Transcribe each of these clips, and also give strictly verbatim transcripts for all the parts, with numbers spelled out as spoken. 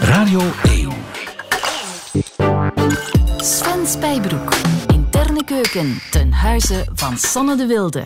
Radio één. Sven Spijbroek. Interne keuken ten huize van Sanne de Wilde.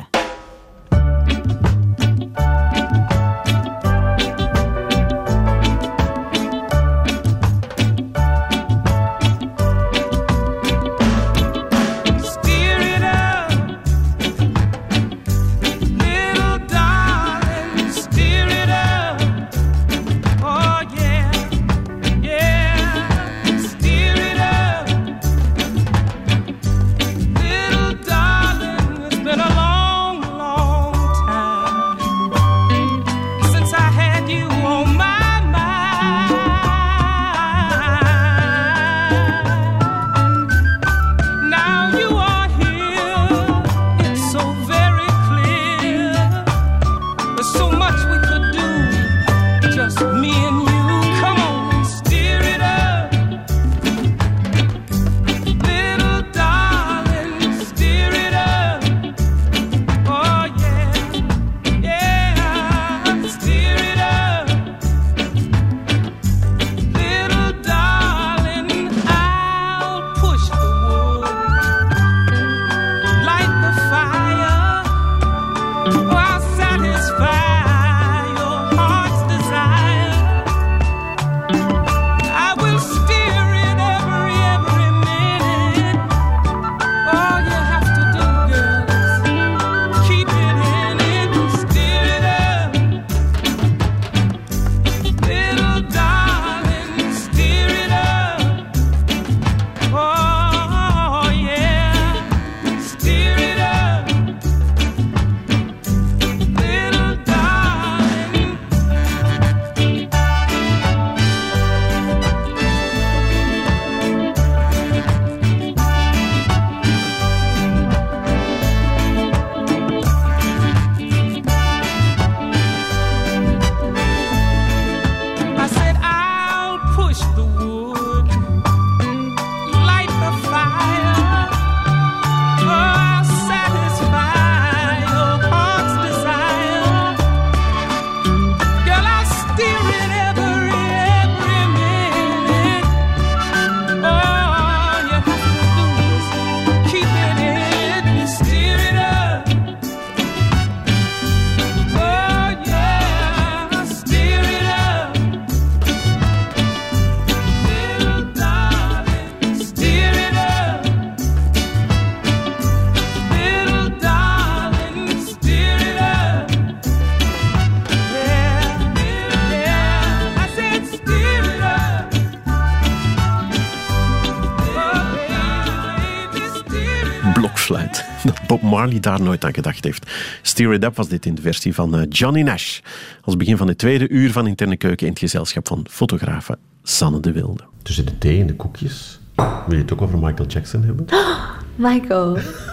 Bob Marley daar nooit aan gedacht heeft. Steer It Up was dit in de versie van Johnny Nash. Als begin van het tweede uur van Interne Keuken in het gezelschap van fotografe Sanne de Wilde. Tussen de thee en de koekjes. Wil je het ook over Michael Jackson hebben? Oh, Michael.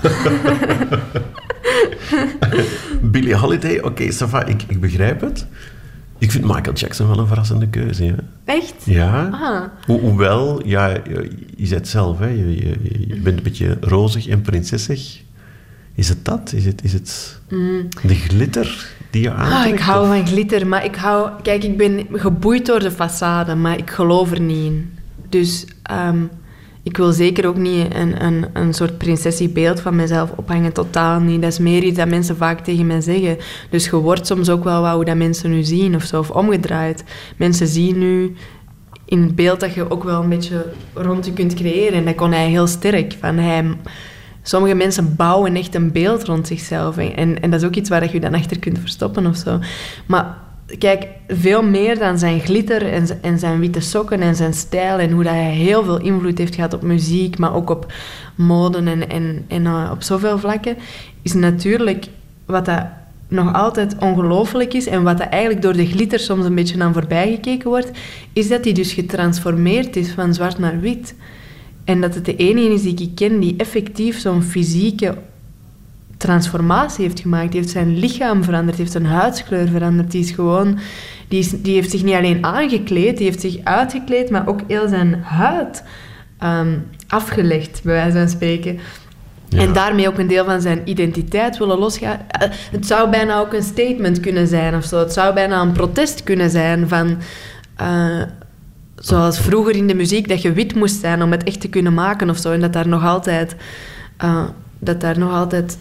Billie Holiday, oké, okay, Safa, ik, ik begrijp het. Ik vind Michael Jackson wel een verrassende keuze. Ja. Echt? Ja. Ah. Ho- hoewel, ja, je, je zei het zelf, hè, je, je, je bent een beetje rozig en prinsessig. Is het dat? Is het, is het mm. de glitter die je aantrekt? Ah, ik hou of? van glitter, maar ik hou... Kijk, ik ben geboeid door de façade, maar ik geloof er niet in. Dus um, ik wil zeker ook niet een, een, een soort prinsessiebeeld van mezelf ophangen. Totaal niet. Dat is meer iets dat mensen vaak tegen mij zeggen. Dus je wordt soms ook wel wat hoe dat mensen nu zien, of zo, of omgedraaid. Mensen zien nu in het beeld dat je ook wel een beetje rond je kunt creëren. En dat kon hij heel sterk. Van hij... Sommige mensen bouwen echt een beeld rond zichzelf. En, en dat is ook iets waar je dan achter kunt verstoppen of zo. Maar kijk, veel meer dan zijn glitter en, en zijn witte sokken en zijn stijl en hoe dat hij heel veel invloed heeft gehad op muziek, maar ook op mode en, en, en uh, op zoveel vlakken, is natuurlijk wat dat nog altijd ongelooflijk is en wat dat eigenlijk door de glitter soms een beetje aan voorbij gekeken wordt, is dat hij dus getransformeerd is van zwart naar wit. En dat het de enige is die ik ken die effectief zo'n fysieke transformatie heeft gemaakt. Die heeft zijn lichaam veranderd, die heeft zijn huidskleur veranderd. Die is gewoon... Die, is, die heeft zich niet alleen aangekleed, die heeft zich uitgekleed, maar ook heel zijn huid um, afgelegd, bij wijze van spreken. Ja. En daarmee ook een deel van zijn identiteit willen losgaan. Uh, het zou bijna ook een statement kunnen zijn of zo. Het zou bijna een protest kunnen zijn van... Uh, zoals vroeger in de muziek, dat je wit moest zijn om het echt te kunnen maken of zo. En dat daar nog altijd... Uh, dat daar nog altijd...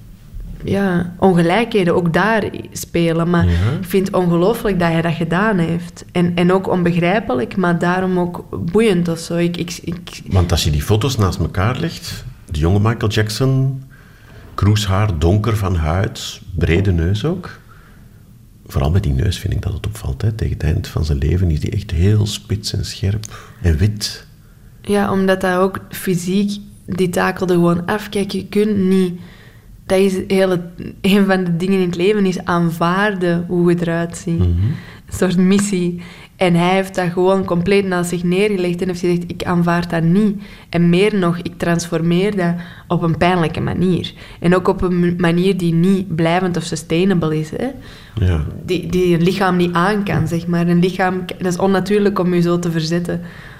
Ja, ongelijkheden ook daar spelen. Maar ja. Ik vind het ongelooflijk dat hij dat gedaan heeft. En, en ook onbegrijpelijk, maar daarom ook boeiend of zo. Ik, ik, ik... Want als je die foto's naast elkaar legt... De jonge Michael Jackson... Kroeshaar, donker van huid... Brede neus ook... Vooral met die neus vind ik dat het opvalt. Hè. Tegen het eind van zijn leven is die echt heel spits en scherp en wit. Ja, omdat dat ook fysiek... Die takelde gewoon af. Kijk, je kunt niet... Dat is hele, een van de dingen in het leven, is aanvaarden hoe je eruit ziet. Mm-hmm. Een soort missie. En hij heeft dat gewoon compleet naast zich neergelegd en heeft gezegd, ik aanvaard dat niet. En meer nog, ik transformeer dat op een pijnlijke manier. En ook op een manier die niet blijvend of sustainable is. Hè? Ja. Die, die een lichaam niet aan kan, zeg maar. Een lichaam, dat is onnatuurlijk om je zo te verzetten.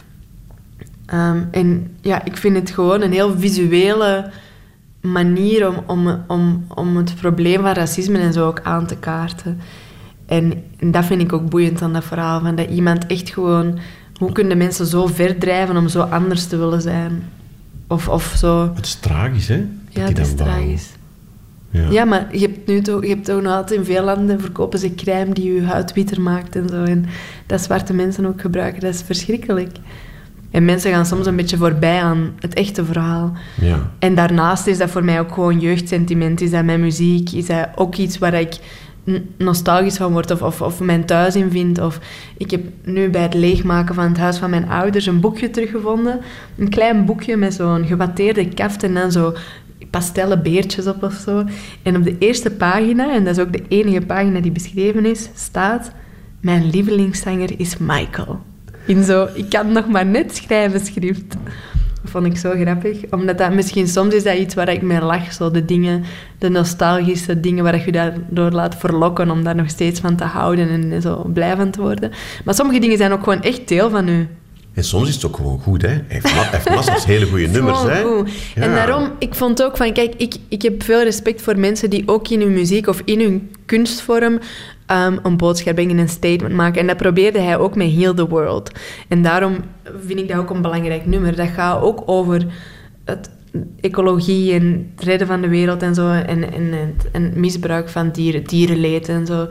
Um, en ja, ik vind het gewoon een heel visuele... manier om, om, om, om het probleem van racisme en zo ook aan te kaarten. En, en dat vind ik ook boeiend aan dat verhaal. Van dat iemand echt gewoon... Hoe kunnen mensen zo ver drijven om zo anders te willen zijn? Of, of zo... Het is tragisch, hè? Ja, het is tragisch. Ja. ja, maar je hebt nu toch, je hebt ook nog altijd in veel landen verkopen ze crème die je huid witter maakt en zo. En dat zwarte mensen ook gebruiken. Dat is verschrikkelijk. En mensen gaan soms een beetje voorbij aan het echte verhaal. Ja. En daarnaast is dat voor mij ook gewoon jeugdsentiment. Is dat mijn muziek? Is dat ook iets waar ik nostalgisch van word? Of, of, of mijn thuis in vind? Of ik heb nu bij het leegmaken van het huis van mijn ouders een boekje teruggevonden. Een klein boekje met zo'n gewatteerde kaft en dan zo pastellen beertjes op of zo. En op de eerste pagina, en dat is ook de enige pagina die beschreven is, staat... Mijn lievelingszanger is Michael. In zo, ik kan nog maar net schrijven schrift. Dat vond ik zo grappig. Omdat dat misschien soms is dat iets waar ik mee lach. Zo de dingen, de nostalgische dingen waar je daardoor laat verlokken om daar nog steeds van te houden en zo blij van te worden. Maar sommige dingen zijn ook gewoon echt deel van u. En soms is het ook gewoon goed, hè. Hij heeft, ma- heeft massa's hele goede nummers, hè. Goed. Ja. En daarom, ik vond ook van... Kijk, ik, ik heb veel respect voor mensen die ook in hun muziek of in hun kunstvorm um, een boodschap brengen, een statement maken. En dat probeerde hij ook met Heal the World. En daarom vind ik dat ook een belangrijk nummer. Dat gaat ook over het ecologie en het redden van de wereld en zo. En, en, en, en misbruik van dieren, dierenleed en zo.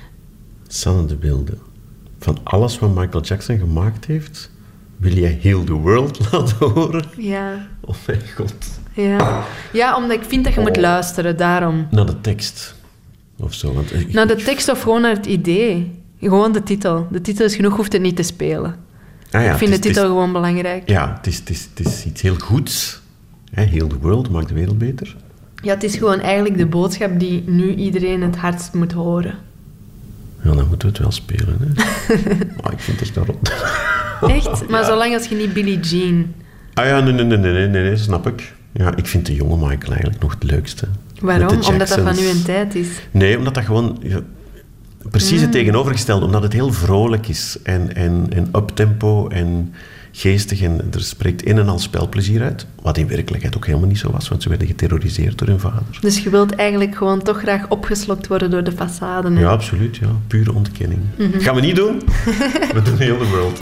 Sanne de Wilde. Van alles wat Michael Jackson gemaakt heeft... Wil jij Heal the World laten horen? Ja. Oh mijn god. Ja, ja omdat ik vind dat je oh. moet luisteren, daarom. Naar de tekst. Of zo. Want ik... Naar de tekst of gewoon naar het idee. Gewoon de titel. De titel is genoeg, hoeft het niet te spelen. Ah ja, ik vind is, de titel is, gewoon belangrijk. Ja, het is, het is, het is iets heel goeds. Hè? Heal the World maakt de wereld beter. Ja, het is gewoon eigenlijk de boodschap die nu iedereen het hardst moet horen. Ja, dan moeten we het wel spelen, hè. Oh, ik vind het daarop. Echt? Maar ja. Zolang als je niet Billie Jean... Ah ja, nee, nee, nee, nee, nee, nee, snap ik. Ja, ik vind de jonge Michael eigenlijk nog het leukste. Waarom? Omdat dat van uw tijd is? Nee, omdat dat gewoon... Ja, precies het mm. tegenovergestelde. Omdat het heel vrolijk is. En, en, en uptempo en geestig. En er spreekt in en al spelplezier uit. Wat in werkelijkheid ook helemaal niet zo was. Want ze werden geterroriseerd door hun vader. Dus je wilt eigenlijk gewoon toch graag opgeslokt worden door de façade, hè? Ja, absoluut. Ja. Pure ontkenning. Mm-hmm. Gaan we niet doen. We doen Heal the World.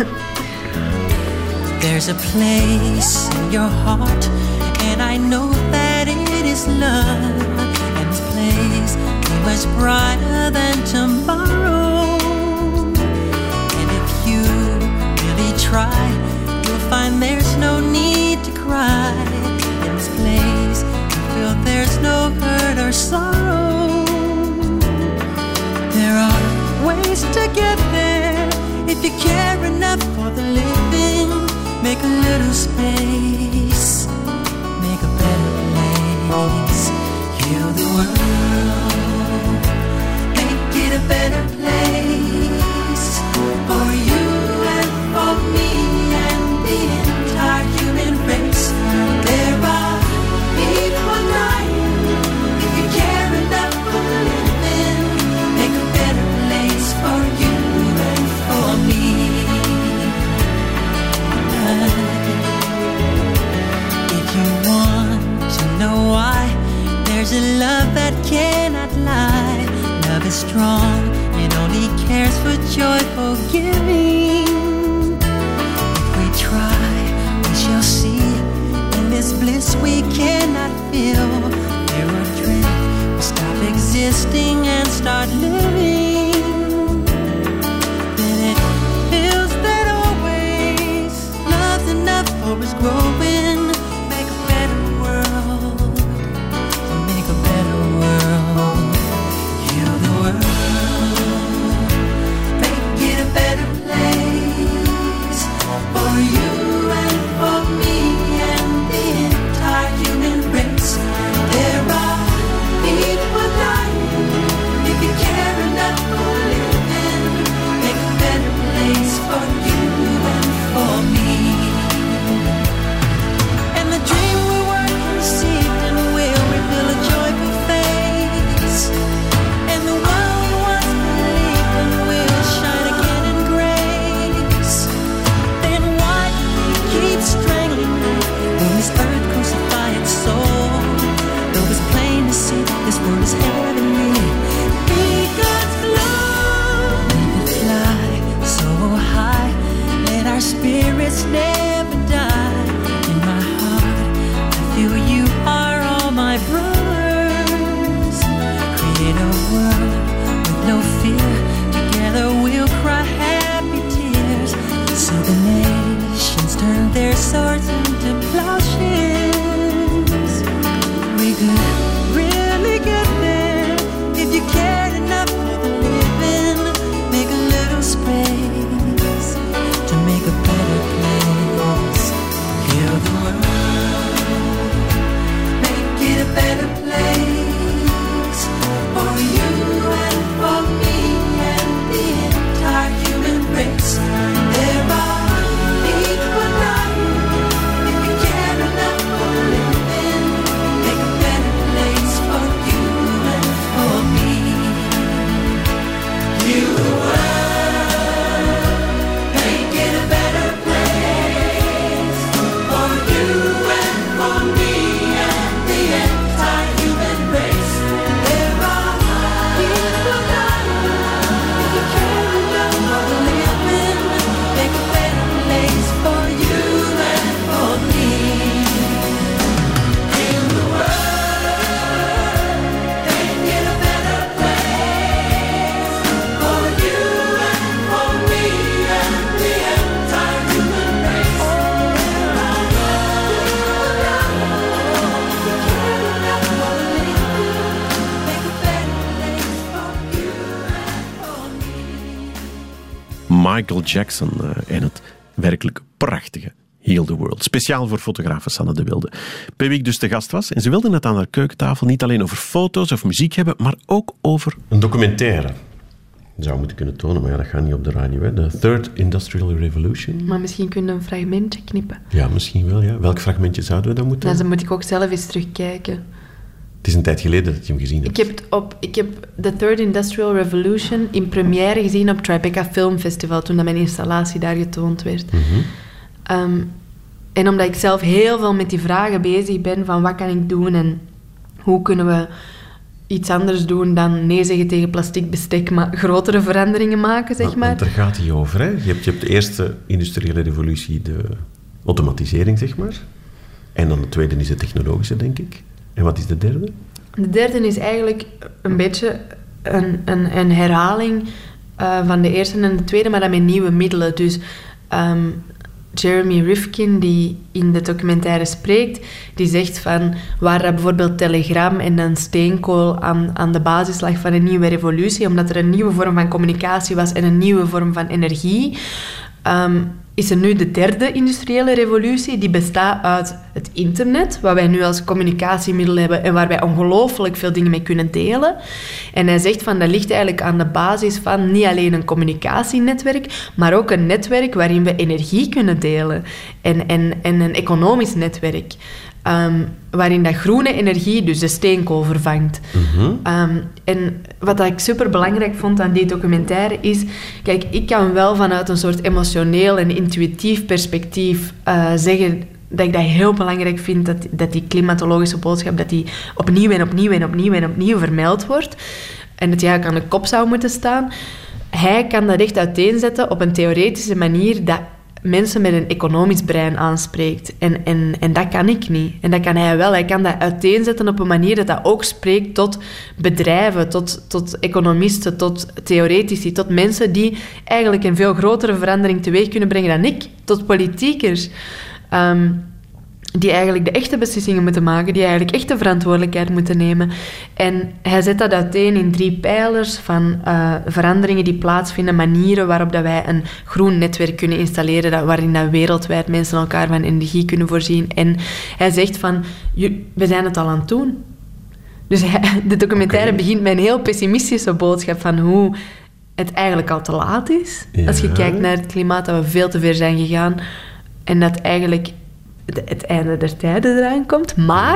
There's a place in your heart, and I know that it is love. And this place is much brighter than tomorrow. And if you really try, you'll find there's no need to cry. In this place, you feel there's no hurt or sorrow. There are ways to get there if you care enough for the living. Make a little space, make a better place. Heal the world, make it a better place. For you and for me and the entire human race. There are people dying. If you care enough for the living, make a better place for you and for me. If you want to know why, there's a love that cannot lie. Love is strong, it only cares for joyful giving. So the nations turned their swords into plowshares. We could really get there if you cared enough for the living. Make a little space to make a better place. Heal the world, make it a better place for you and for me and the entire human race. There are equal rights if you care enough for living. Make a better place for you and for me. Heal the world, make it a better place for you and for me and the entire human race. There are equal rights if you care enough for living. Make a better place for you and for me. Heal the world, make it a better place for you and for me and the entire human race. There are equal rights if you care enough for living. Make a better place for you and for me. Michael Jackson uh, en het werkelijk prachtige Heal the World. Speciaal voor fotografe Sanne de Wilde. Per week dus de gast was. En ze wilde het aan haar keukentafel niet alleen over foto's of muziek hebben, maar ook over een documentaire. Je zou moeten kunnen tonen, maar ja, dat gaat niet op de radio. Hè. The Third Industrial Revolution. Maar misschien kunnen we een fragmentje knippen. Ja, misschien wel. Ja. Welk fragmentje zouden we dan moeten... Nou, dan moet ik ook zelf eens terugkijken. Het is een tijd geleden dat je hem gezien hebt. Ik heb, het op, ik heb The Third Industrial Revolution in première gezien op Tribeca Film Festival, toen dat mijn installatie daar getoond werd. Mhm. Um, en omdat ik zelf heel veel met die vragen bezig ben, van wat kan ik doen en hoe kunnen we iets anders doen dan nee zeggen tegen plastic bestek, maar grotere veranderingen maken, zeg Want- maar. Want daar gaat hij over. Hè. Je, hebt, je hebt de eerste industriële revolutie, de automatisering, zeg maar. En dan de tweede is de technologische, denk ik. En wat is de derde? De derde is eigenlijk een beetje een, een, een herhaling uh, van de eerste en de tweede, maar dan met nieuwe middelen. Dus um, Jeremy Rifkin, die in de documentaire spreekt, die zegt van waar dat bijvoorbeeld telegram en dan steenkool aan, aan de basis lag van een nieuwe revolutie, omdat er een nieuwe vorm van communicatie was en een nieuwe vorm van energie, um, is er nu de derde industriële revolutie, die bestaat uit het internet, wat wij nu als communicatiemiddel hebben en waar wij ongelooflijk veel dingen mee kunnen delen. En hij zegt van, dat ligt eigenlijk aan de basis van niet alleen een communicatienetwerk, maar ook een netwerk waarin we energie kunnen delen. En, en, en een economisch netwerk. Um, waarin dat groene energie dus de steenkool vervangt. Mm-hmm. Um, en wat ik super belangrijk vond aan die documentaire is... Kijk, ik kan wel vanuit een soort emotioneel en intuïtief perspectief uh, zeggen dat ik dat heel belangrijk vind, dat, dat die klimatologische boodschap dat die opnieuw en opnieuw en opnieuw en opnieuw vermeld wordt. En dat die eigenlijk aan de kop zou moeten staan. Hij kan dat echt uiteenzetten op een theoretische manier dat mensen met een economisch brein aanspreekt. En, en, en dat kan ik niet. En dat kan hij wel. Hij kan dat uiteenzetten op een manier dat dat ook spreekt tot bedrijven, tot, tot economisten, tot theoretici, tot mensen die eigenlijk een veel grotere verandering teweeg kunnen brengen dan ik, tot politiekers. Um, die eigenlijk de echte beslissingen moeten maken, die eigenlijk echt de verantwoordelijkheid moeten nemen. En hij zet dat uiteen in drie pijlers van uh, veranderingen die plaatsvinden, manieren waarop dat wij een groen netwerk kunnen installeren, dat, waarin dat wereldwijd mensen elkaar van energie kunnen voorzien. En hij zegt van, we zijn het al aan het doen. Dus hij, de documentaire okay. begint met een heel pessimistische boodschap van hoe het eigenlijk al te laat is. Ja. Als je kijkt naar het klimaat, dat we veel te ver zijn gegaan en dat eigenlijk het einde der tijden eraan komt. Maar...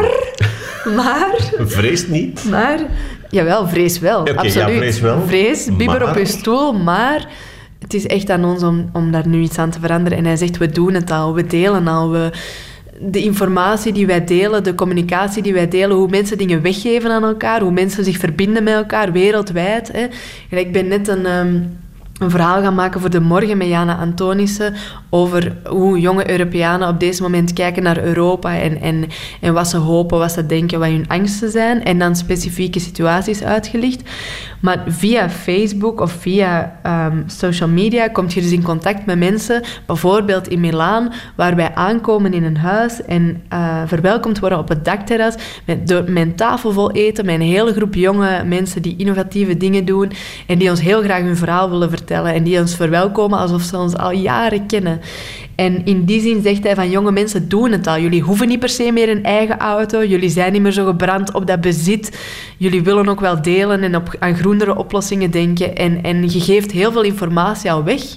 maar vrees niet. Maar... Jawel, vrees wel. Okay, absoluut. Ja, vrees wel. Vrees, bibber maar... op je stoel, maar... Het is echt aan ons om, om daar nu iets aan te veranderen. En hij zegt, we doen het al, we delen al. We, de informatie die wij delen, de communicatie die wij delen, hoe mensen dingen weggeven aan elkaar, hoe mensen zich verbinden met elkaar, wereldwijd. Hè. Ik ben net een... Um, een verhaal gaan maken voor De Morgen met Jana Antonissen over hoe jonge Europeanen op deze moment kijken naar Europa en, en, en wat ze hopen, wat ze denken, wat hun angsten zijn. En dan specifieke situaties uitgelicht. Maar via Facebook of via um, social media kom je dus in contact met mensen, bijvoorbeeld in Milaan, waar wij aankomen in een huis en uh, verwelkomd worden op het dakterras met, door, met een tafel vol eten, met een hele groep jonge mensen die innovatieve dingen doen en die ons heel graag hun verhaal willen vertellen en die ons verwelkomen alsof ze ons al jaren kennen. En in die zin zegt hij van, jonge mensen doen het al. Jullie hoeven niet per se meer een eigen auto. Jullie zijn niet meer zo gebrand op dat bezit. Jullie willen ook wel delen en op, aan groenere oplossingen denken. En, en je geeft heel veel informatie al weg.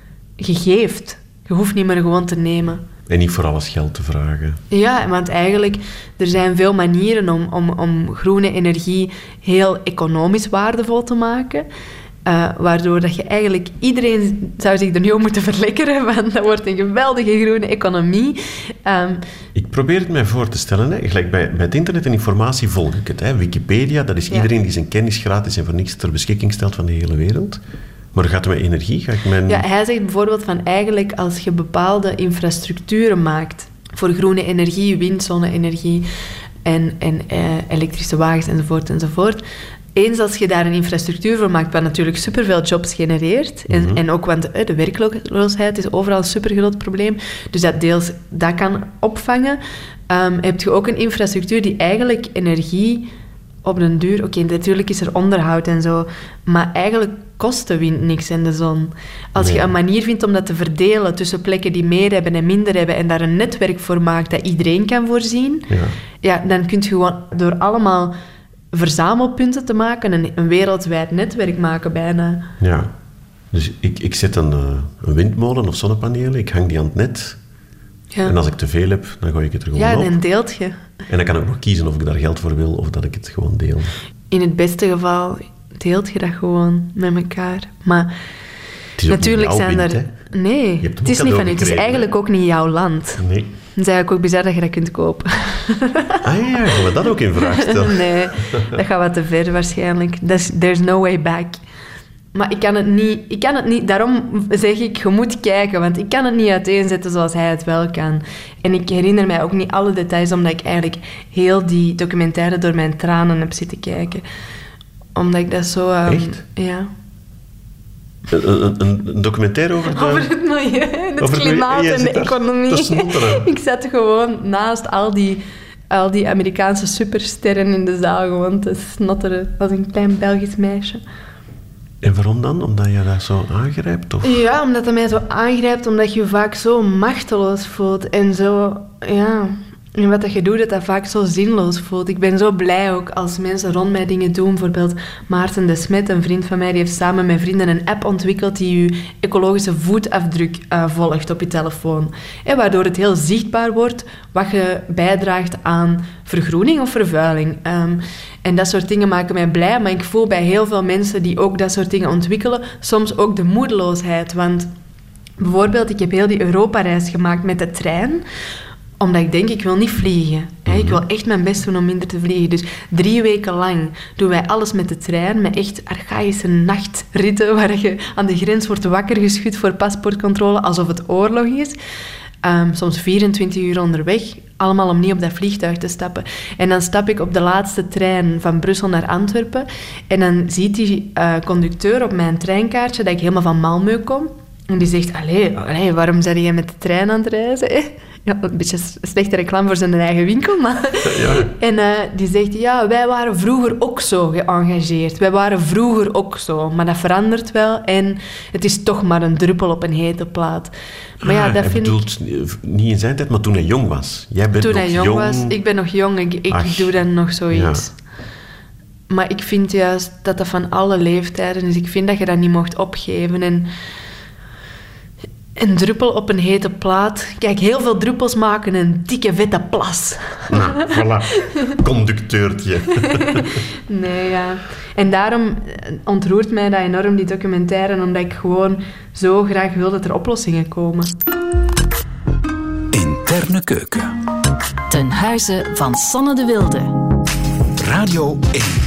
Je geeft. Je hoeft niet meer gewoon te nemen. En niet voor alles geld te vragen. Ja, want eigenlijk, er zijn veel manieren om, om, om groene energie heel economisch waardevol te maken. Uh, waardoor dat je eigenlijk... Iedereen zou zich er nu om moeten verlekkeren, want dat wordt een geweldige groene economie. Um, ik probeer het mij voor te stellen. Hè. Gelijk bij, bij het internet en informatie volg ik het. Hè. Wikipedia, dat is ja. iedereen die zijn kennis gratis en voor niks ter beschikking stelt van de hele wereld. Maar gaat het met energie? Ga ik mijn... Ja, hij zegt bijvoorbeeld van eigenlijk als je bepaalde infrastructuren maakt voor groene energie, wind, zonne-energie en, en uh, elektrische wagens enzovoort enzovoort... Eens als je daar een infrastructuur voor maakt, wat natuurlijk superveel jobs genereert, en, mm-hmm. en ook want de, de werkloosheid is overal een supergroot probleem, dus dat deels dat kan opvangen, um, heb je ook een infrastructuur die eigenlijk energie op den duur... Oké, okay, natuurlijk is er onderhoud en zo, maar eigenlijk kost de wind niks en de zon. Als nee. je een manier vindt om dat te verdelen tussen plekken die meer hebben en minder hebben en daar een netwerk voor maakt dat iedereen kan voorzien, ja, ja dan kun je gewoon door allemaal verzamelpunten te maken en een wereldwijd netwerk maken bijna. Ja, dus ik, ik zet een, een windmolen of zonnepanelen, ik hang die aan het net. Ja. En als ik te veel heb, dan gooi ik het er gewoon ja, op. Ja, dan deelt je. En dan kan ik nog kiezen of ik daar geld voor wil of dat ik het gewoon deel. In het beste geval deelt je dat gewoon met elkaar. Maar het is natuurlijk zijn wind, er... Hè? Nee, het is niet van u. Het is eigenlijk ook niet jouw land. Nee. Het is eigenlijk ook bizar dat je dat kunt kopen. Ah ja, gaan we dat ook in vraag stellen? Nee, dat gaat wat te ver waarschijnlijk. There's, there's no way back. Maar ik kan het niet... Ik kan het niet daarom zeg ik, je moet kijken, want ik kan het niet uiteenzetten zoals hij het wel kan. En ik herinner mij ook niet alle details, omdat ik eigenlijk heel die documentaire door mijn tranen heb zitten kijken. Omdat ik dat zo... Um, Echt? Ja. Een, een, een documentaire over, de, over het milieu, het over klimaat het, en de economie. Ik zat gewoon naast al die, al die Amerikaanse supersterren in de zaal gewoon te snotteren als een klein Belgisch meisje. En waarom dan? Omdat je dat zo aangrijpt? Of? Ja, omdat dat mij zo aangrijpt, omdat je je vaak zo machteloos voelt en zo, ja... En wat dat je doet, dat dat vaak zo zinloos voelt. Ik ben zo blij ook als mensen rond mij dingen doen. Bijvoorbeeld Maarten de Smet, een vriend van mij, die heeft samen met vrienden een app ontwikkeld die je ecologische voetafdruk uh, volgt op je telefoon. En waardoor het heel zichtbaar wordt wat je bijdraagt aan vergroening of vervuiling. Um, en dat soort dingen maken mij blij, maar ik voel bij heel veel mensen die ook dat soort dingen ontwikkelen, soms ook de moedeloosheid. Want bijvoorbeeld, ik heb heel die Europa-reis gemaakt met de trein, omdat ik denk, ik wil niet vliegen. Hè. Ik wil echt mijn best doen om minder te vliegen. Dus drie weken lang doen wij alles met de trein, met echt archaïsche nachtritten, waar je aan de grens wordt wakker geschud voor paspoortcontrole, alsof het oorlog is. Um, soms vierentwintig uur onderweg, allemaal om niet op dat vliegtuig te stappen. En dan stap ik op de laatste trein van Brussel naar Antwerpen en dan ziet die uh, conducteur op mijn treinkaartje dat ik helemaal van Malmö kom. En die zegt, allee, allee waarom ben je met de trein aan het reizen? Hè? Ja, een beetje slechte reclame voor zijn eigen winkel, maar... Ja. En uh, die zegt, ja, wij waren vroeger ook zo geëngageerd. Wij waren vroeger ook zo, maar dat verandert wel en het is toch maar een druppel op een hete plaat. Maar ja, ah, dat hij vind bedoelt ik... niet in zijn tijd, maar toen hij jong was. Jij bent toen nog hij jong, jong was, ik ben nog jong, ik, ik doe dan nog zoiets. Ja. Maar ik vind juist dat dat van alle leeftijden is. Ik vind dat je dat niet mocht opgeven en... Een druppel op een hete plaat. Kijk, heel veel druppels maken een dikke, vette plas. Nou, voilà. Conducteurtje. Nee, ja. En daarom ontroert mij dat enorm, die documentaire, omdat ik gewoon zo graag wil dat er oplossingen komen. Interne keuken. Ten huize van Sanne de Wilde. Radio één.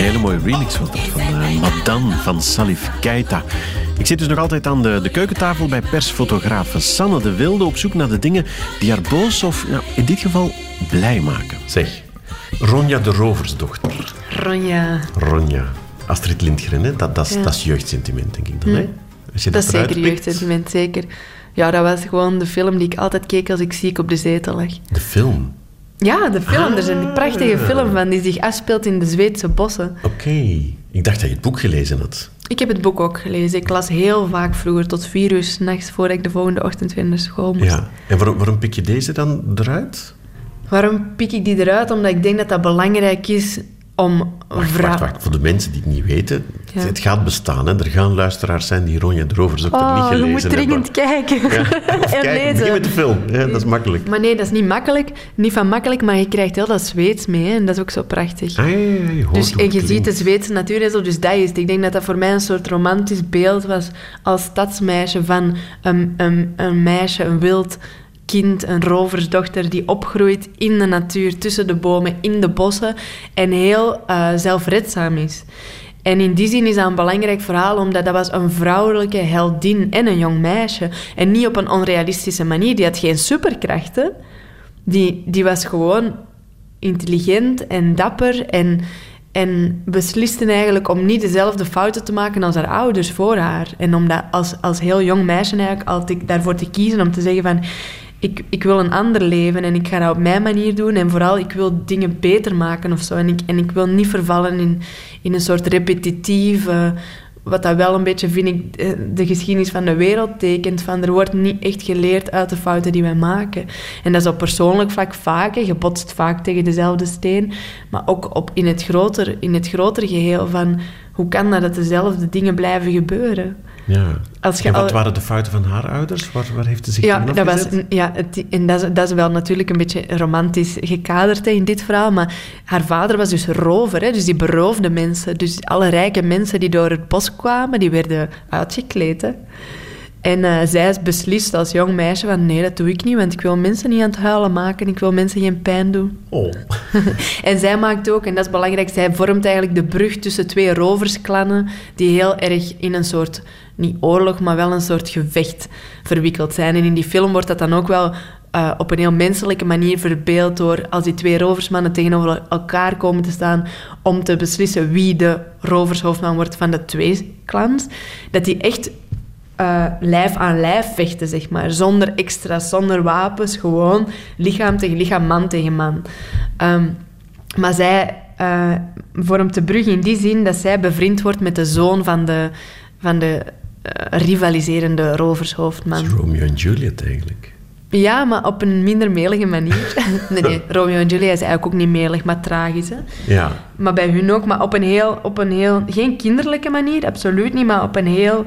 hele mooie remix was dat van uh, Madan van Salif Keita. Ik zit dus nog altijd aan de, de keukentafel bij persfotograaf Sanne de Wilde op zoek naar de dingen die haar boos of nou, in dit geval blij maken. Zeg, Ronja de Roversdochter. Ronja. Ronja. Astrid Lindgren, hè? Dat, dat, ja. dat is jeugdsentiment, denk ik dan. Hm. Hè? Als je dat, dat is zeker jeugdsentiment, zeker. Ja, dat was gewoon de film die ik altijd keek als ik ziek op de zetel lag. De film? Ja, de film. Ah. Er is een prachtige film van die zich afspeelt in de Zweedse bossen. Oké. Okay. Ik dacht dat je het boek gelezen had. Ik heb het boek ook gelezen. Ik las heel vaak vroeger tot vier uur 's nachts voordat ik de volgende ochtend weer naar school moest. Ja. En waarom, waarom pik je deze dan eruit? Waarom pik ik die eruit? Omdat ik denk dat dat belangrijk is om... Wacht, wacht, wacht. Voor de mensen die het niet weten, ja. het gaat bestaan. Hè. Er gaan luisteraars zijn die Ronja de Roversdochter oh, niet gelezen hebben. Je moet dringend kijken. Ja. Of kijk, begin met de film. Ja, dat is makkelijk. Maar nee, dat is niet makkelijk. Niet van makkelijk, maar je krijgt heel dat Zweeds mee. Hè. En dat is ook zo prachtig. Ah, ja, ja, je hoort dus, en je klinkt. Ziet de Zweedse natuur en zo, dus dat is het. Ik denk dat dat voor mij een soort romantisch beeld was als stadsmeisje van een, een, een meisje, een wild... kind, een roversdochter die opgroeit in de natuur, tussen de bomen, in de bossen en heel uh, zelfredzaam is. En in die zin is dat een belangrijk verhaal, omdat dat was een vrouwelijke heldin en een jong meisje. En niet op een onrealistische manier. Die had geen superkrachten. Die, die was gewoon intelligent en dapper en, en besliste eigenlijk om niet dezelfde fouten te maken als haar ouders voor haar. En om dat als, als heel jong meisje eigenlijk altijd daarvoor te kiezen om te zeggen van... Ik, ik wil een ander leven en ik ga dat op mijn manier doen. En vooral, ik wil dingen beter maken of zo. En ik, en ik wil niet vervallen in, in een soort repetitieve... Wat dat wel een beetje, vind ik, de geschiedenis van de wereld tekent. Van, er wordt niet echt geleerd uit de fouten die wij maken. En dat is op persoonlijk vlak vaak. Je botst vaak tegen dezelfde steen. Maar ook op, in, het groter, in het groter geheel van... Hoe kan dat dat dezelfde dingen blijven gebeuren? Ja. Als je en wat al... waren de fouten van haar ouders? Waar, waar heeft ze zich ja, in dat was, afgezet? ja, het, en dat is, dat is wel natuurlijk een beetje romantisch gekaderd hè, in dit verhaal. Maar haar vader was dus rover, hè, dus die beroofde mensen. Dus alle rijke mensen die door het bos kwamen, die werden uitgekleed. Hè. En uh, zij beslist als jong meisje van nee, dat doe ik niet, want ik wil mensen niet aan het huilen maken. Ik wil mensen geen pijn doen. Oh. En zij maakt ook, en dat is belangrijk, zij vormt eigenlijk de brug tussen twee roversklannen die heel erg in een soort, niet oorlog, maar wel een soort gevecht verwikkeld zijn. En in die film wordt dat dan ook wel uh, op een heel menselijke manier verbeeld door als die twee roversmannen tegenover elkaar komen te staan om te beslissen wie de rovershoofdman wordt van de twee clans, dat die echt... Uh, lijf aan lijf vechten, zeg maar. Zonder extra's, zonder wapens. Gewoon lichaam tegen lichaam, man tegen man. Um, maar zij uh, vormt de brug in die zin dat zij bevriend wordt met de zoon van de, van de uh, rivaliserende rovershoofdman. Dat is Romeo en Juliet eigenlijk. Ja, maar op een minder melige manier. nee, nee, Romeo en Juliet is eigenlijk ook niet melig, maar tragisch. Hè? Ja. Maar bij hun ook, maar op een heel, op een heel... Geen kinderlijke manier, absoluut niet, maar op een heel...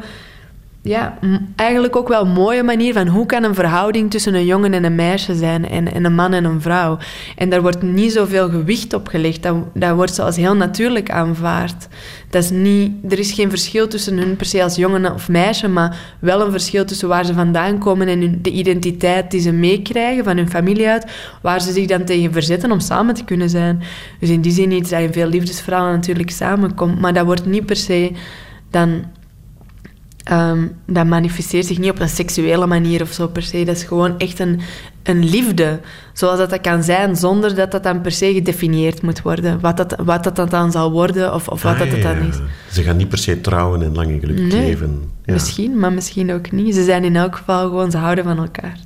Ja, eigenlijk ook wel een mooie manier van hoe kan een verhouding tussen een jongen en een meisje zijn en, en een man en een vrouw. En daar wordt niet zoveel gewicht op gelegd. Dat, dat wordt zoals heel natuurlijk aanvaard. Dat is niet, er is geen verschil tussen hun per se als jongen of meisje, maar wel een verschil tussen waar ze vandaan komen en hun, de identiteit die ze meekrijgen van hun familie uit, waar ze zich dan tegen verzetten om samen te kunnen zijn. Dus in die zin iets dat in veel liefdesverhalen natuurlijk samenkomt, maar dat wordt niet per se dan... Um, dat manifesteert zich niet op een seksuele manier of zo per se. Dat is gewoon echt een, een liefde. Zoals dat, dat kan zijn, zonder dat dat dan per se gedefinieerd moet worden. Wat dat, wat dat dan zal worden of, of wat ah, dat, dat dan ja. is. Ze gaan niet per se trouwen en lang en gelukkig nee, leven. Ja. Misschien, maar misschien ook niet. Ze zijn in elk geval gewoon, ze houden van elkaar.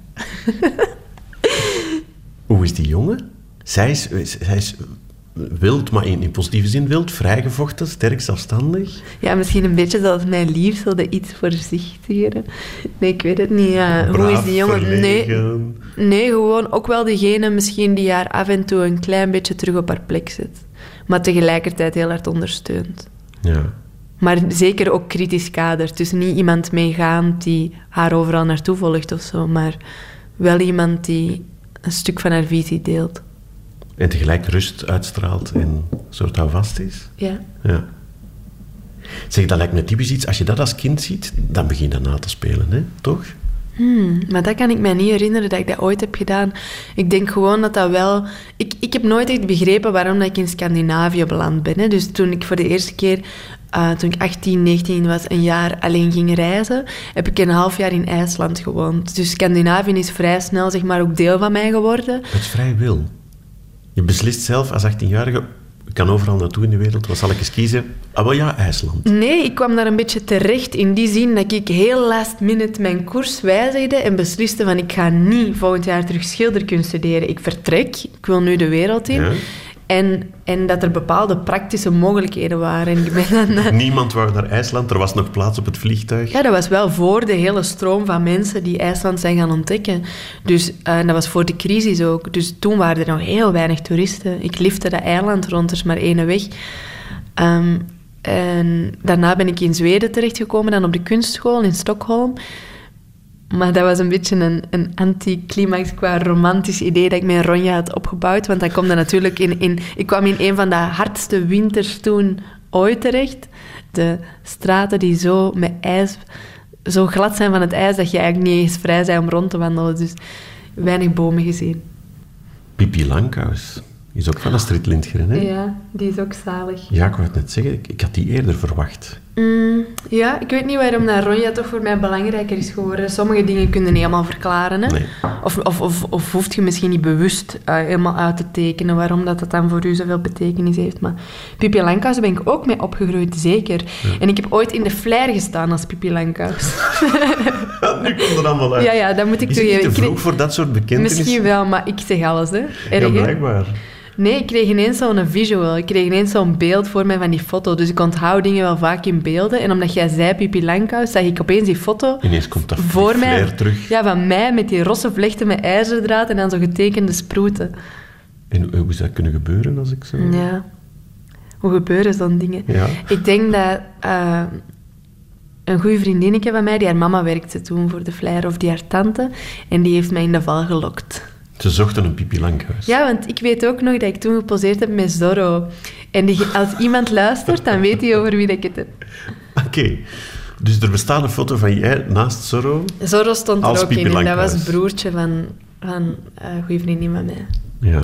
Hoe is die jongen? Zij is... Zij is wild, maar in, in positieve zin wild, vrijgevochten, sterk, zelfstandig. Ja, misschien een beetje zoals mijn liefde, iets voorzichtiger. Nee, ik weet het niet. Ja. Braaf, hoe is die jongen? Nee, nee, gewoon ook wel degene misschien die haar af en toe een klein beetje terug op haar plek zet. Maar tegelijkertijd heel hard ondersteunt. Ja. Maar zeker ook kritisch kadert. Dus niet iemand meegaand die haar overal naartoe volgt of zo, maar wel iemand die een stuk van haar visie deelt. En tegelijk rust uitstraalt en een soort houvast is. Ja. ja. Zeg, dat lijkt me typisch iets. Als je dat als kind ziet, dan begin je dat na te spelen, hè? Toch? Hmm, maar dat kan ik mij niet herinneren dat ik dat ooit heb gedaan. Ik denk gewoon dat dat wel... Ik, ik heb nooit echt begrepen waarom dat ik in Scandinavië beland ben. Hè. Dus toen ik voor de eerste keer, uh, toen ik achttien, negentien was, een jaar alleen ging reizen, heb ik een half jaar in IJsland gewoond. Dus Scandinavië is vrij snel, zeg maar, ook deel van mij geworden. Het is vrij wil. Je beslist zelf als achttienjarige... Ik kan overal naartoe in de wereld. Wat zal ik eens kiezen? Ah, wel ja, IJsland. Nee, ik kwam daar een beetje terecht in die zin dat ik heel last minute mijn koers wijzigde en besliste van ik ga niet volgend jaar terug schilderkunst studeren. Ik vertrek, ik wil nu de wereld in. Ja. En, en dat er bepaalde praktische mogelijkheden waren. En ik ben dan, Niemand wou naar IJsland, er was nog plaats op het vliegtuig. Ja, dat was wel voor de hele stroom van mensen die IJsland zijn gaan ontdekken. Dus, uh, en dat was voor de crisis ook. Dus toen waren er nog heel weinig toeristen. Ik liefde dat eiland rond, er is maar één weg. Um, en daarna ben ik in Zweden terechtgekomen, dan op de kunstschool in Stockholm. Maar dat was een beetje een, een anticlimax qua romantisch idee dat ik met Ronja had opgebouwd. Want dat kwam dan natuurlijk in, in... Ik kwam in een van de hardste winters toen ooit terecht. De straten die zo met ijs... Zo glad zijn van het ijs dat je eigenlijk niet eens vrij bent om rond te wandelen. Dus weinig bomen gezien. Pippi Langkous is ook van Astrid Lindgren, hè? Ja, die is ook zalig. Ja, ik wou het net zeggen. Ik, ik had die eerder verwacht. Mm, ja, ik weet niet waarom dat Ronja toch voor mij belangrijker is geworden. Sommige dingen kun je niet helemaal verklaren. Hè? Nee. Of, of, of, of hoeft je misschien niet bewust uh, helemaal uit te tekenen waarom dat, dat dan voor u zoveel betekenis heeft. Maar Pippi Langkous ben ik ook mee opgegroeid, zeker. Ja. En ik heb ooit in de Flair gestaan als Pippi Langkous. Nu komt het allemaal uit. Ja, ja, dat moet ik is toegeven. het te vroeg voor dat soort bekentenissen? Misschien wel, maar ik zeg alles, hè. Erg, ja, blijkbaar. Nee, ik kreeg ineens zo'n visual. Ik kreeg ineens zo'n beeld voor mij van die foto. Dus ik onthoud dingen wel vaak in beelden. En omdat jij zei Pippi Langkous, zag ik opeens die foto ineens komt dat voor mij terug. Ja, van mij met die rosse vlechten met ijzerdraad en dan zo getekende sproeten. En hoe is dat kunnen gebeuren als ik zo... Ja. Hoe gebeuren zo'n dingen? Ja. Ik denk dat... Uh, een goede vriendinnetje van mij, die haar mama werkte toen voor de Flair, of die haar tante, en die heeft mij in de val gelokt. Ze zochten een Pippi Langkous. Ja, want ik weet ook nog dat ik toen geposeerd heb met Zorro. En die, als iemand luistert, dan weet hij over wie dat ik het heb. Oké. Okay. Dus er bestaat een foto van jij naast Zorro? Zorro stond er ook Pippi in. En dat Langkous. was het broertje van, van een goede vriendin van mij. Ja.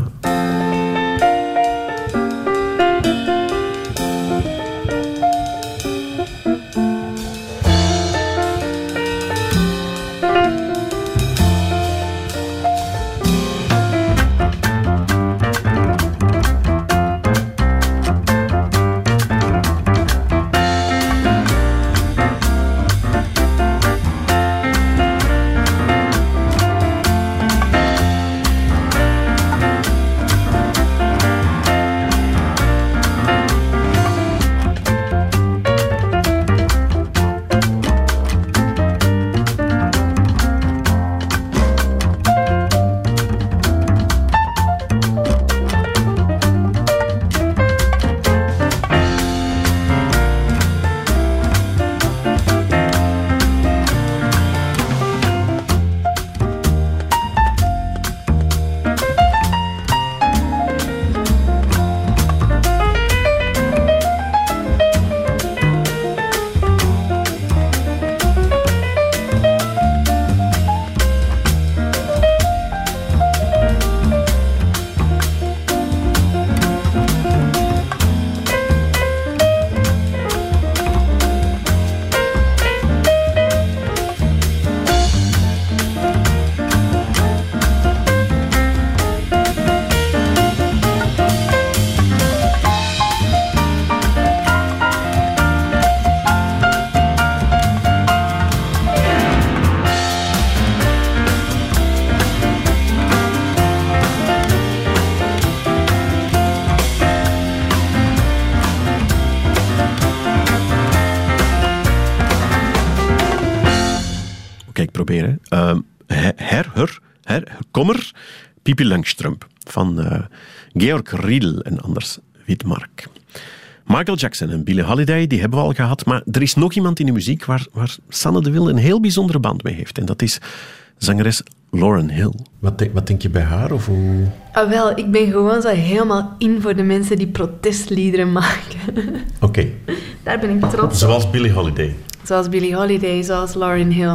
proberen. Uh, her, her, her, Kommer, Pippi Langstrump van uh, Georg Riedel en Anders Witmark. Michael Jackson en Billie Holiday, die hebben we al gehad, maar er is nog iemand in de muziek waar, waar Sanne de Wilde een heel bijzondere band mee heeft. En dat is zangeres Lauryn Hill. Wat denk, wat denk je bij haar? Of hoe... Ah, wel, ik ben gewoon zo helemaal in voor de mensen die protestliederen maken. Oké. Okay. Daar ben ik trots op. Zoals Billie Holiday. Zoals Billie Holiday, zoals Lauryn Hill.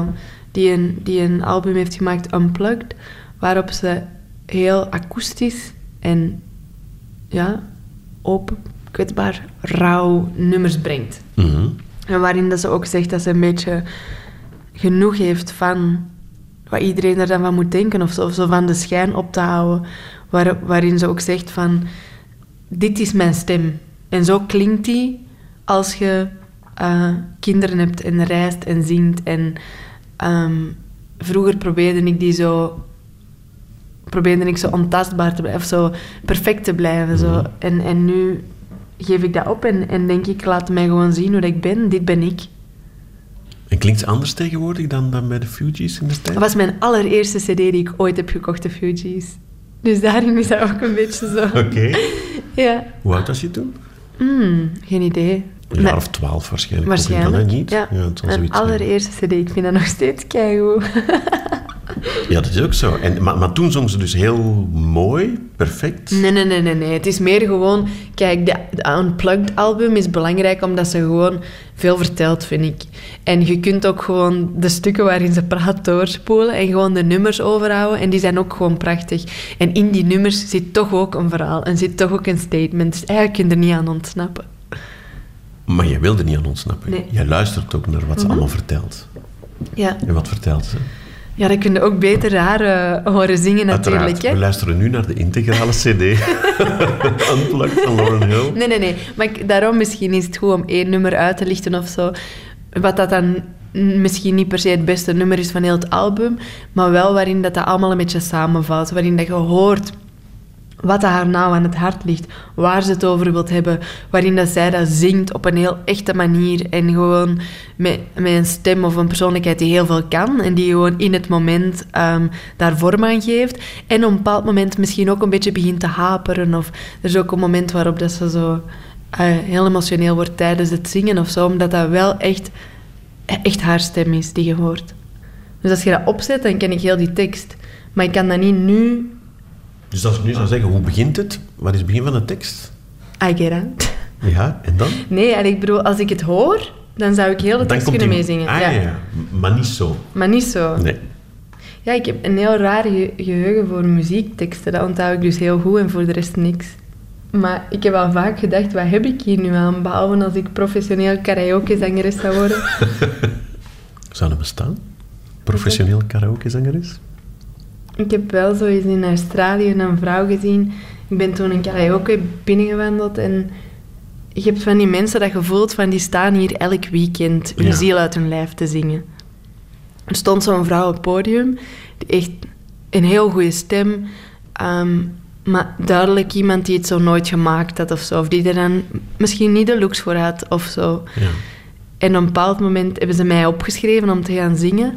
die een, die een album heeft gemaakt, Unplugged, waarop ze heel akoestisch en ja, open, kwetsbaar, rauw nummers brengt. Mm-hmm. En waarin dat ze ook zegt dat ze een beetje genoeg heeft van wat iedereen er dan van moet denken, of zo, of zo van de schijn op te houden, waar, waarin ze ook zegt van, dit is mijn stem. En zo klinkt die als je uh, kinderen hebt en reist en zingt. En um, vroeger probeerde ik die zo... probeerde ik zo ontastbaar te blijven, of zo perfect te blijven. Zo. En, en nu geef ik dat op en, en denk ik, laat mij gewoon zien hoe ik ben. Dit ben ik. En klinkt het anders tegenwoordig dan, dan bij de Fugees in de tijd? Dat was mijn allereerste cd die ik ooit heb gekocht, de Fugees. Dus daarin is dat ook een beetje zo. Oké. Okay. Ja. Hoe oud was je toen? Mm, geen idee. Een jaar of twaalf waarschijnlijk. Waarschijnlijk, dan, hè? Niet? Ja. Ja, het zal mijn allereerste cd, ik vind dat nog steeds keigoed. Ja, dat is ook zo. En, maar, maar toen zong ze dus heel mooi, perfect. Nee, nee, nee, nee, nee. Het is meer gewoon... Kijk, de, de Unplugged album is belangrijk omdat ze gewoon veel vertelt, vind ik. En je kunt ook gewoon de stukken waarin ze praat doorspoelen en gewoon de nummers overhouden. En die zijn ook gewoon prachtig. En in die nummers zit toch ook een verhaal en zit toch ook een statement. Dus eigenlijk kun je er niet aan ontsnappen. Maar jij wilde niet aan ontsnappen. Nee. Jij luistert ook naar wat ze mm-hmm. allemaal vertelt. Ja. En wat vertelt ze? Ja, dat kun je ook beter haar uh, horen zingen natuurlijk. Uiteraard. Hè? We luisteren nu naar de integrale cd. Unplugged van Lauryn Hill. Nee, nee, nee. Maar ik, daarom misschien is het goed om één nummer uit te lichten of zo. Wat dat dan misschien niet per se het beste nummer is van heel het album, maar wel waarin dat, dat allemaal een beetje samenvalt. Waarin dat je hoort wat haar nou aan het hart ligt, waar ze het over wilt hebben, waarin dat zij dat zingt op een heel echte manier en gewoon met, met een stem of een persoonlijkheid die heel veel kan en die gewoon in het moment um, daar vorm aan geeft en op een bepaald moment misschien ook een beetje begint te haperen of er is ook een moment waarop dat ze zo uh, heel emotioneel wordt tijdens het zingen of zo, omdat dat wel echt, echt haar stem is die je hoort. Dus als je dat opzet, dan ken ik heel die tekst, maar ik kan dat niet nu... Dus als ik nu zou zeggen, hoe begint het? Wat is het begin van de tekst? I get out. Ja, en dan? Nee, en ik bedoel, als ik het hoor, dan zou ik heel de tekst kunnen die... meezingen. Ah, ja. ja, maar niet zo. Maar niet zo. Nee. Ja, ik heb een heel raar ge- geheugen voor muziekteksten. Dat onthoud ik dus heel goed en voor de rest niks. Maar ik heb al vaak gedacht, wat heb ik hier nu aan? Behalve als ik professioneel karaoke-zangeres zou worden. Zou dat bestaan? Professioneel karaoke-zangeres? Ik heb wel zo eens in Australië een vrouw gezien. Ik ben toen een karaoke binnengewandeld en je hebt van die mensen dat je voelt van die staan hier elk weekend hun ja. ziel uit hun lijf te zingen. Er stond zo'n vrouw op het podium, die echt een heel goede stem, um, maar duidelijk iemand die het zo nooit gemaakt had of zo, of die er dan misschien niet de looks voor had of zo. Ja. En op een bepaald moment hebben ze mij opgeschreven om te gaan zingen.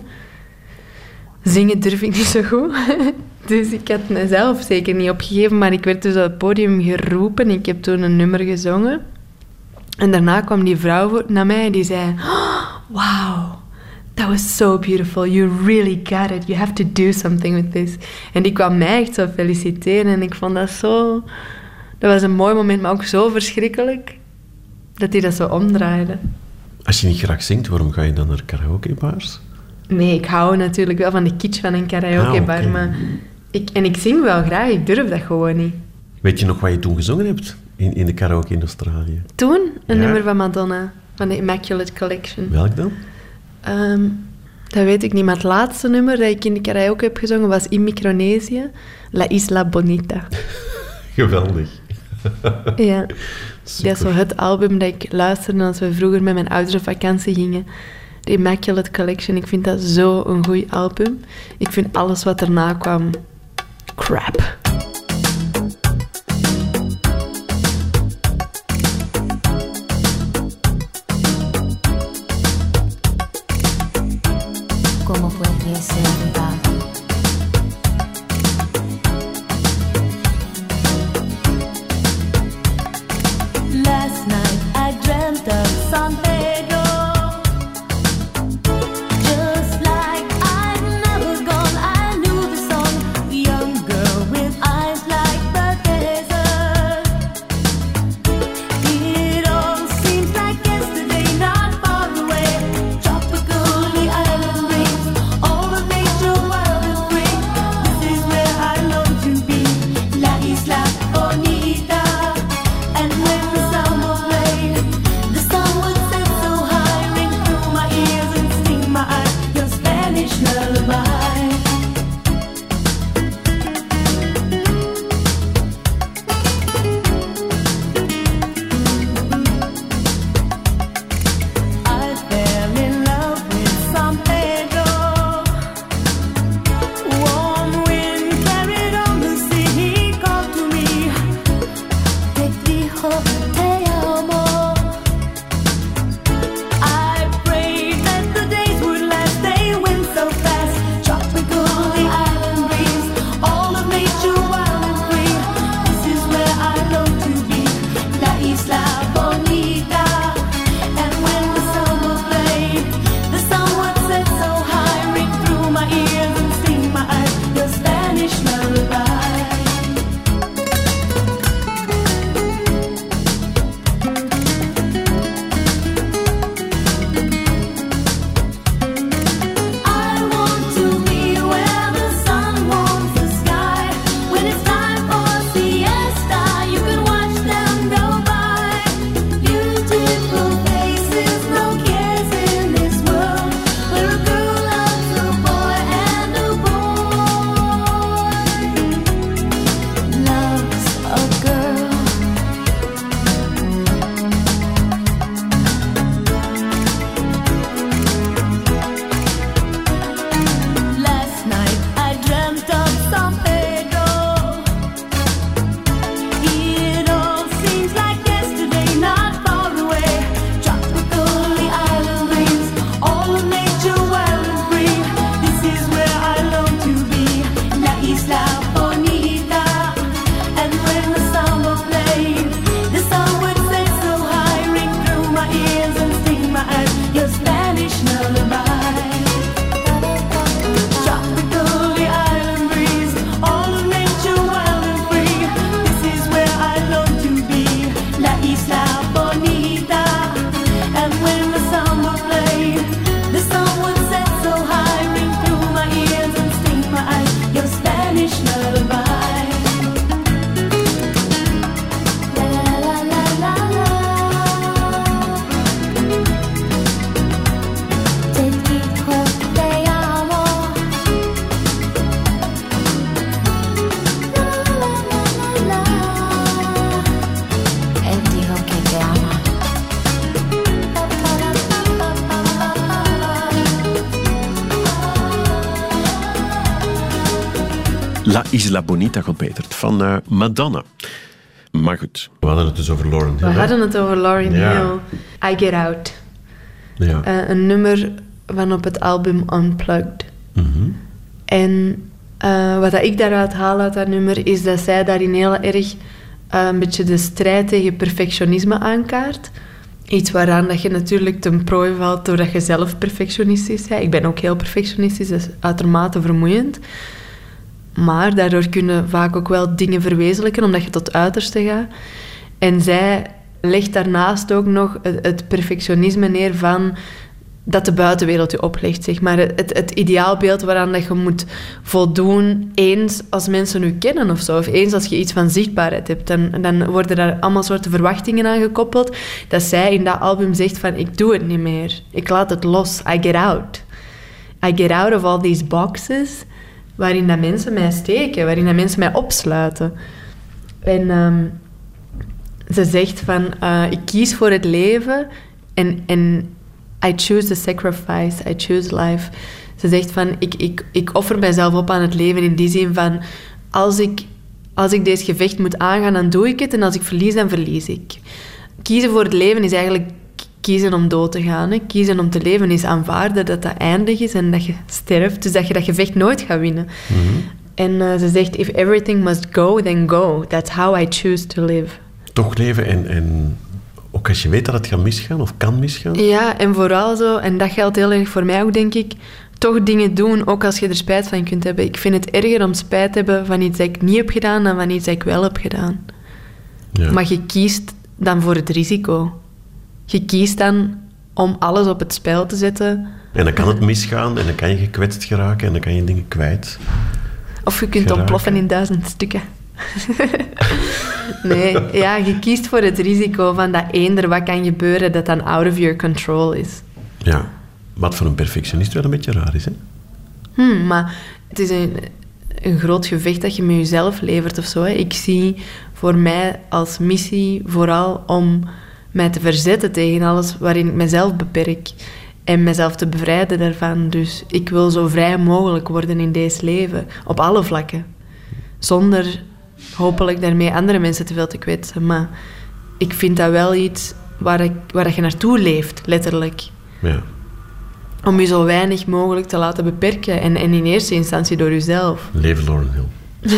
Zingen durf ik niet zo goed. Dus ik had mezelf zeker niet opgegeven, maar ik werd dus op het podium geroepen. Ik heb toen een nummer gezongen. En daarna kwam die vrouw naar mij en die zei... Oh, wow, that was so beautiful. You really got it. You have to do something with this. En die kwam mij echt zo feliciteren. En ik vond dat zo... Dat was een mooi moment, maar ook zo verschrikkelijk. Dat hij dat zo omdraaide. Als je niet graag zingt, waarom ga je dan naar karaokebars? Nee, ik hou natuurlijk wel van de kitsch van een karaokebar, ah, okay. maar ik, en ik zing wel graag, ik durf dat gewoon niet. Weet je nog wat je toen gezongen hebt in, in de karaoke in Australië? Toen? Een ja. nummer van Madonna, van de Immaculate Collection. Welk dan? Um, dat weet ik niet, maar het laatste nummer dat ik in de karaoke heb gezongen was in Micronesië, La Isla Bonita. Geweldig. Ja, super. Dat is zo het album dat ik luisterde als we vroeger met mijn ouders op vakantie gingen. De Immaculate Collection, ik vind dat zo een goed album. Ik vind alles wat erna kwam crap. Como puede ser verdad? Last night I dreamt of San Pedro. Oh La Isla Bonita, God Petert, van uh, Madonna. Maar goed, we hadden het dus over Lauryn Hill. We hè? hadden het over Lauryn Ja. Hill. I Get Out. Ja. Uh, een nummer van op het album Unplugged. Mm-hmm. En uh, wat ik daaruit haal uit dat nummer, is dat zij daarin heel erg uh, een beetje de strijd tegen perfectionisme aankaart. Iets waaraan dat je natuurlijk ten prooi valt doordat je zelf perfectionistisch bent. Ik ben ook heel perfectionistisch, dat is uitermate vermoeiend. Maar daardoor kunnen vaak ook wel dingen verwezenlijken, omdat je tot uiterste gaat. En zij legt daarnaast ook nog het, het perfectionisme neer van dat de buitenwereld je oplegt, zeg maar. Het, het ideaalbeeld waaraan dat je moet voldoen eens als mensen je kennen of zo. Of eens als je iets van zichtbaarheid hebt. Dan, dan worden daar allemaal soorten verwachtingen aan gekoppeld. Dat zij in dat album zegt van, ik doe het niet meer. Ik laat het los. I get out. I get out of all these boxes waarin dat mensen mij steken. Waarin dat mensen mij opsluiten. En um, ze zegt van, uh, ik kies voor het leven en... en I choose the sacrifice, I choose life. Ze zegt van, ik, ik, ik offer mijzelf op aan het leven in die zin van, als ik, als ik deze gevecht moet aangaan, dan doe ik het. En als ik verlies, dan verlies ik. Kiezen voor het leven is eigenlijk kiezen om dood te gaan. Hè. Kiezen om te leven is aanvaarden dat dat eindig is en dat je sterft. Dus dat je dat gevecht nooit gaat winnen. Mm-hmm. En uh, ze zegt, if everything must go, then go. That's how I choose to live. Toch leven en... en... Ook als je weet dat het gaat misgaan of kan misgaan. Ja, en vooral zo, en dat geldt heel erg voor mij ook, denk ik, toch dingen doen, ook als je er spijt van kunt hebben. Ik vind het erger om spijt te hebben van iets dat ik niet heb gedaan dan van iets dat ik wel heb gedaan. Ja. Maar je kiest dan voor het risico. Je kiest dan om alles op het spel te zetten. En dan kan het misgaan en dan kan je gekwetst geraken en dan kan je dingen kwijt. Of je kunt geraken. ontploffen in duizend stukken. Nee, ja, je kiest voor het risico van dat eender wat kan gebeuren dat dan out of your control is. Ja, wat voor een perfectionist wel een beetje raar is, hè? Hmm, maar het is een, een groot gevecht dat je met jezelf levert of zo. Hè. Ik zie voor mij als missie vooral om mij te verzetten tegen alles waarin ik mezelf beperk. En mezelf te bevrijden daarvan. Dus ik wil zo vrij mogelijk worden in deze leven. Op alle vlakken. Zonder hopelijk daarmee andere mensen te veel te kwetsen. Maar ik vind dat wel iets waar, ik, waar je naartoe leeft, letterlijk. Ja. Om je zo weinig mogelijk te laten beperken. En, en in eerste instantie door jezelf. Leven Lauryn Hill.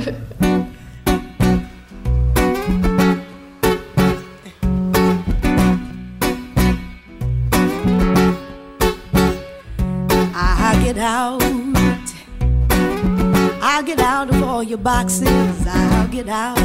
I get out. I'll get out of all your boxes. I'll get out.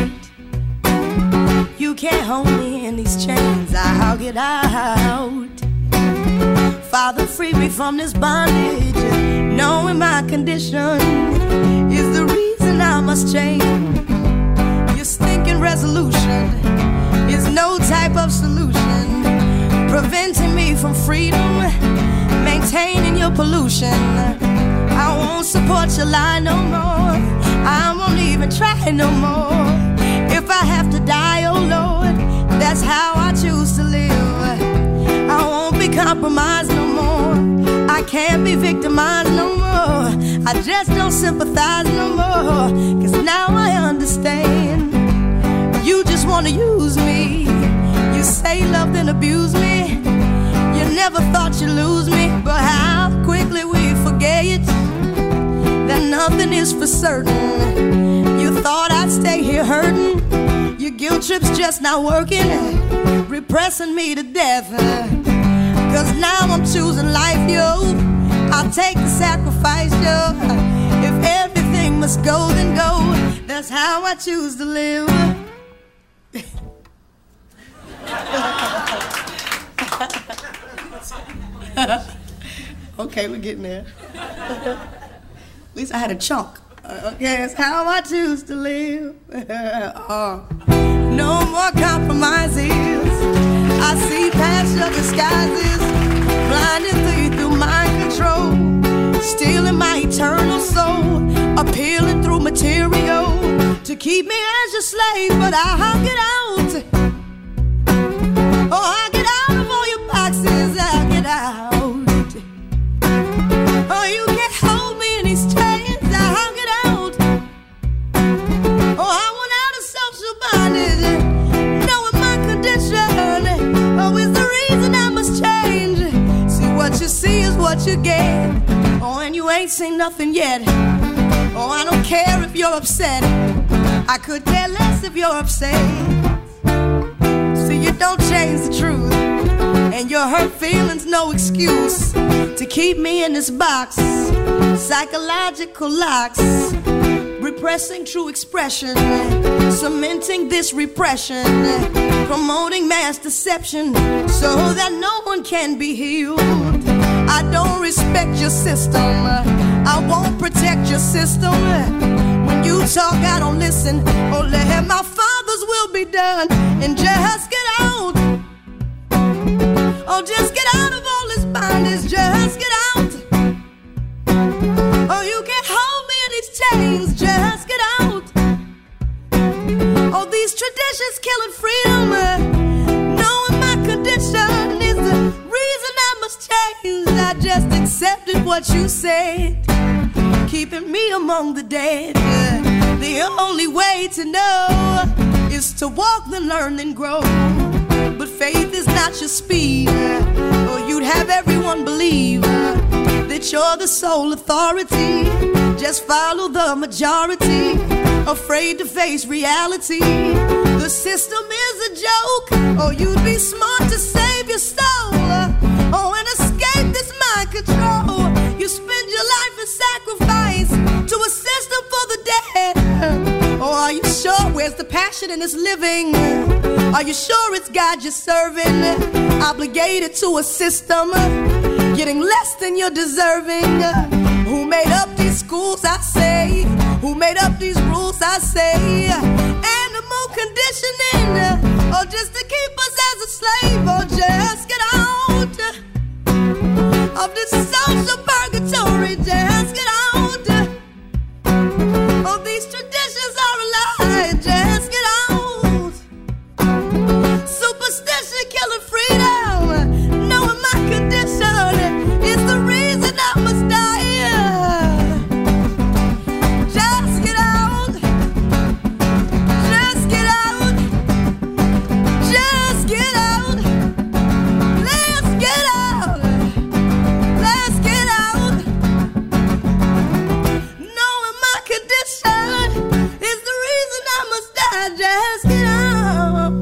You can't hold me in these chains. I'll get out. Father, free me from this bondage. Knowing my condition is the reason I must change. Your stinking resolution is no type of solution. Preventing me from freedom, maintaining your pollution. I won't support your lie no more. I won't even try no more. If I have to die, oh Lord, that's how I choose to live. I won't be compromised no more. I can't be victimized no more. I just don't sympathize no more. Cause now I understand. You just wanna use me. You say love then abuse me. You never thought you'd lose me. But how quickly we forget that nothing is for certain. You thought I'd stay here hurting. Your guilt trip's just not working, repressing me to death. Cause now I'm choosing life, yo. I'll take the sacrifice, yo. If everything must go, then go. That's how I choose to live. Okay, we're getting there. At least I had a chunk. Uh, okay, that's how I choose to live. uh, no more compromises. I see past your disguises, blinding through, through mind control, stealing my eternal soul, appealing through material to keep me as your slave. But I'll get out. Oh, I get out of all your boxes. I get out. Oh, you can't hold me in these chains. I'll get out. what you get. Oh, and you ain't seen nothing yet. Oh, I don't care if you're upset. I could care less if you're upset. See, you don't change the truth, and your hurt feelings no excuse to keep me in this box. Psychological locks, repressing true expression, cementing this repression, promoting mass deception so that no one can be healed. I don't respect your system, I won't protect your system. When you talk, I don't listen. Oh, let my father's will be done and just get out. Oh, just get out of all this bondage, just get out. Oh, you can't hold me in these chains, just get out. Oh, these traditions killing freedom, knowing my condition is the reason I must change. I just accepted what you said, keeping me among the dead. The only way to know is to walk, then learn, then grow. But faith is not your speed, or you'd have everyone believe that you're the sole authority. Just follow the majority, afraid to face reality. The system is a joke, or you'd be smart to save your soul. Oh, and escape this mind control. You spend your life in sacrifice to a system for the dead. Oh, are you sure? Where's the passion in this living? Are you sure it's God you're serving? Obligated to a system, getting less than you're deserving. Who made up these schools, I say? Who made up these rules, I say? Animal conditioning, or just to keep us as a slave, or just get out of this social purgatory, just get out. Oh, these traditions are a lie, just get out. Superstition killing freedom, knowing my condition is the reason I must die. Just get out. Just get out. Just get out. Let's get out. Let's get out. Knowing my condition is the reason I must die. Just get out.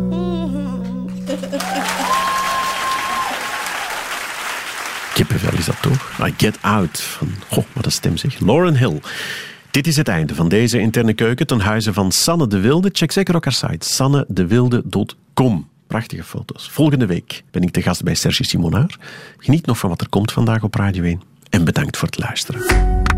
Kippenvel is dat toch? I Get Out. Van, goh, wat een stem zeg. Lauryn Hill. Dit is het einde van deze interne keuken ten huize van Sanne de Wilde. Check zeker ook haar site, sanne de wilde punt com. Prachtige foto's. Volgende week ben ik te gast bij Serge Simonard. Geniet nog van wat er komt vandaag op Radio één. En bedankt voor het luisteren.